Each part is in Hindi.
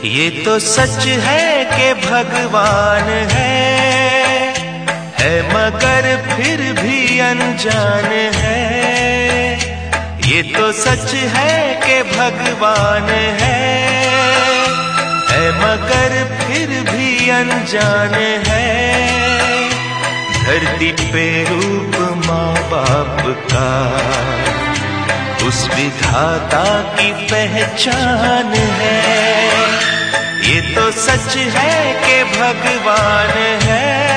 ये तो सच है कि भगवान है मगर फिर भी अनजान है। ये तो सच है कि भगवान है मगर फिर भी अनजान है। धरती पे रूप माँ बाप का उस विधाता की पहचान है। ये तो सच है कि भगवान है।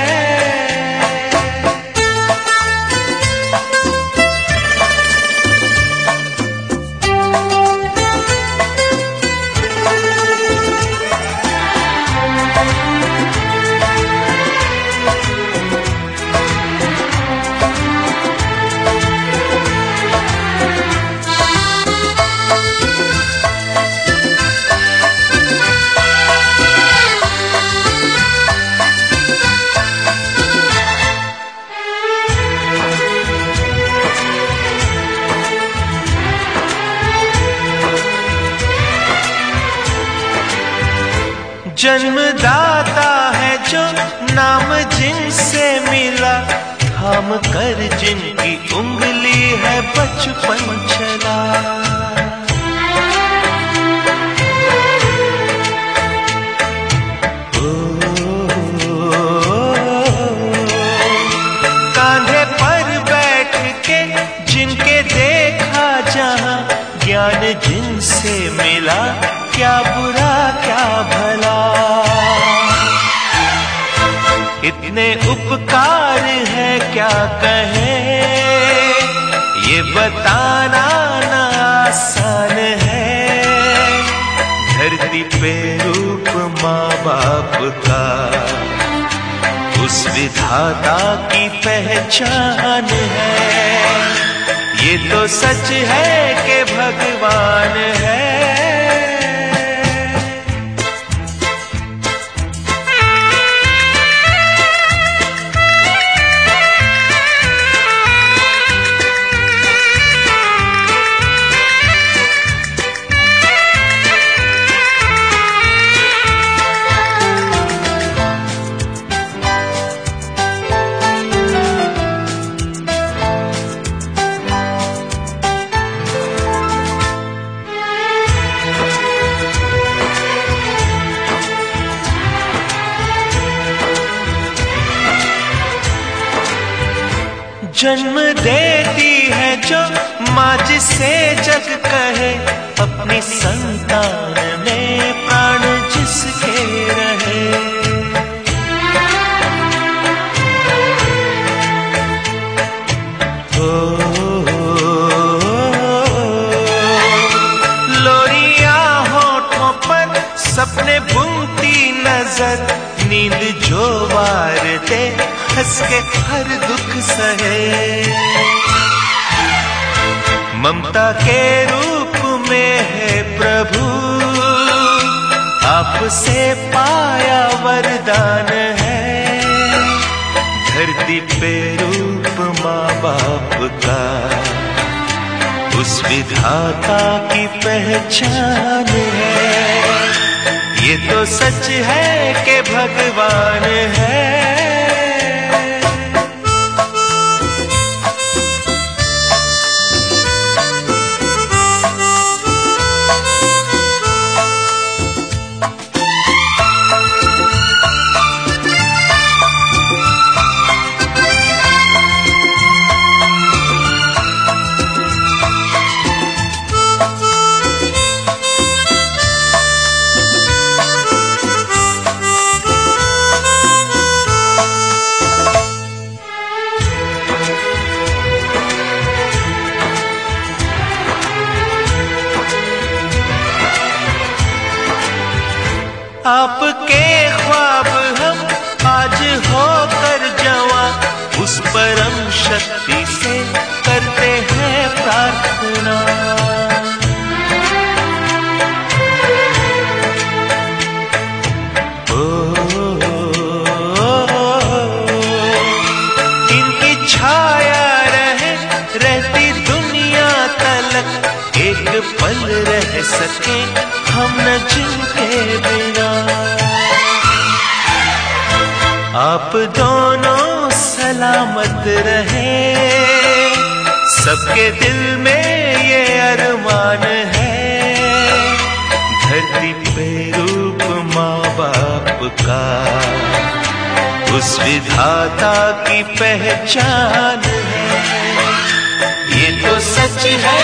जन्मदाता है जो नाम जिनसे मिला, थाम कर जिनकी उंगली है बचपन चला। कांधे पर बैठ के जिनके देखा जहां, ज्ञान जिनसे मिला, क्या बुरा क्या भला। इतने उपकार है क्या कहें, ये बताना ना आसान है। धरती पे रूप माँ बाप का उस विधाता की पहचान है। ये तो सच है कि भगवान है। जन्म देती है जो माँ जिसे जग कहे, अपनी संतान में प्राण जिसके रहे। लोरिया होठों पर सपने बुनती नजर, नींद जो वार दे हंस के हर दुख सहे। ममता के रूप में है प्रभु, आपसे पाया वरदान है। धरती पे रूप माँ बाप का उस विधाता की पहचान है। ये तो सच है कि भगवान है। आपके ख्वाब हम आज होकर जवां, उस परम शक्ति से करते हैं प्रार्थना। इनकी छाया रहती दुनिया तलक, एक पल रह सके हम न जिनके बिना। दोनों सलामत रहे, सबके दिल में ये अरमान है, धरती पे रूप माँ बाप का उस विधाता की पहचान है। ये तो सच है